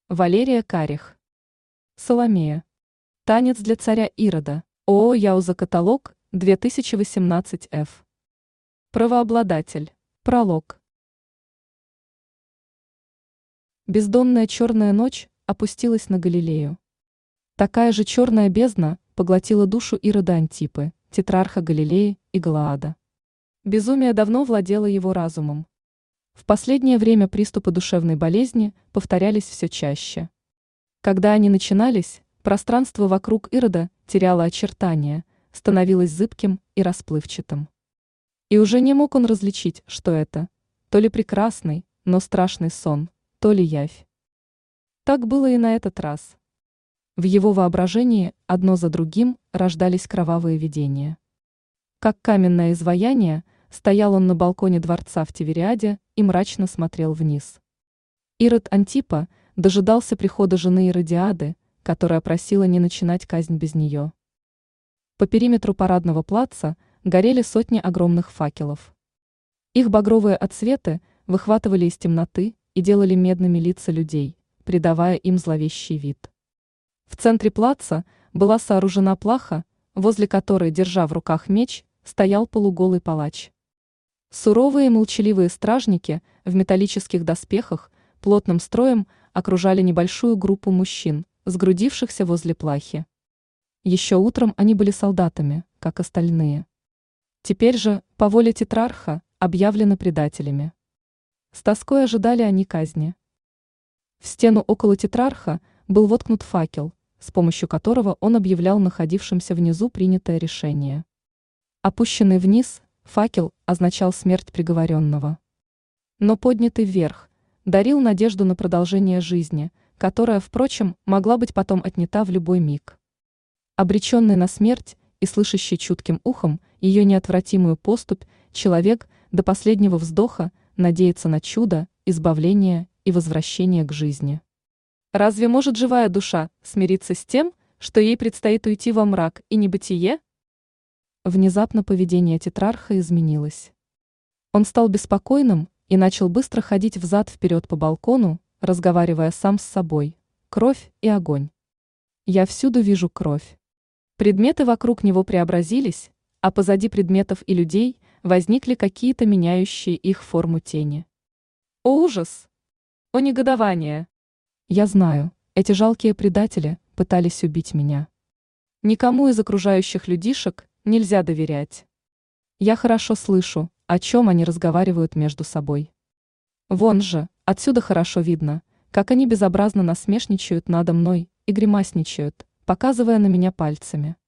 Валерия Карих. Соломея. Танец для царя Ирода. ООО «Яуза Каталог», 2018 Ф. Правообладатель. Пролог. Бездонная черная ночь опустилась на Галилею. Такая же черная бездна поглотила душу Ирода Антипы, тетрарха Галилеи и Галаада. Безумие давно владело его разумом. В последнее время приступы душевной болезни повторялись все чаще. Когда они начинались, пространство вокруг Ирода теряло очертания, становилось зыбким и расплывчатым. И уже не мог он различить, что это, то ли прекрасный, но страшный сон, то ли явь. Так было и на этот раз. В его воображении одно за другим рождались кровавые видения. Как каменное изваяние, стоял он на балконе дворца в Тивериаде и мрачно смотрел вниз. Ирод Антипа дожидался прихода жены Иродиады, которая просила не начинать казнь без нее. По периметру парадного плаца горели сотни огромных факелов. Их багровые отсветы выхватывали из темноты и делали медными лица людей, придавая им зловещий вид. В центре плаца была сооружена плаха, возле которой, держа в руках меч, стоял полуголый палач. Суровые и молчаливые стражники в металлических доспехах плотным строем окружали небольшую группу мужчин, сгрудившихся возле плахи. Еще утром они были солдатами, как остальные. Теперь же, по воле тетрарха, объявлены предателями. С тоской ожидали они казни. В стену около тетрарха был воткнут факел, с помощью которого он объявлял находившимся внизу принятое решение. Опущенный вниз, факел означал смерть приговоренного. Но поднятый вверх дарил надежду на продолжение жизни, которая, впрочем, могла быть потом отнята в любой миг. Обреченный на смерть и слышащий чутким ухом ее неотвратимую поступь, человек до последнего вздоха надеется на чудо, избавление и возвращение к жизни. Разве может живая душа смириться с тем, что ей предстоит уйти во мрак и небытие? Внезапно поведение тетрарха изменилось. Он стал беспокойным и начал быстро ходить взад-вперед по балкону, разговаривая сам с собой. Кровь и огонь. Я всюду вижу кровь. Предметы вокруг него преобразились, а позади предметов и людей возникли какие-то меняющие их форму тени. О ужас! О негодование! Я знаю, эти жалкие предатели пытались убить меня. Никому из окружающих людишек нельзя доверять. Я хорошо слышу, о чем они разговаривают между собой. Вон же, отсюда хорошо видно, как они безобразно насмешничают надо мной и гримасничают, показывая на меня пальцами.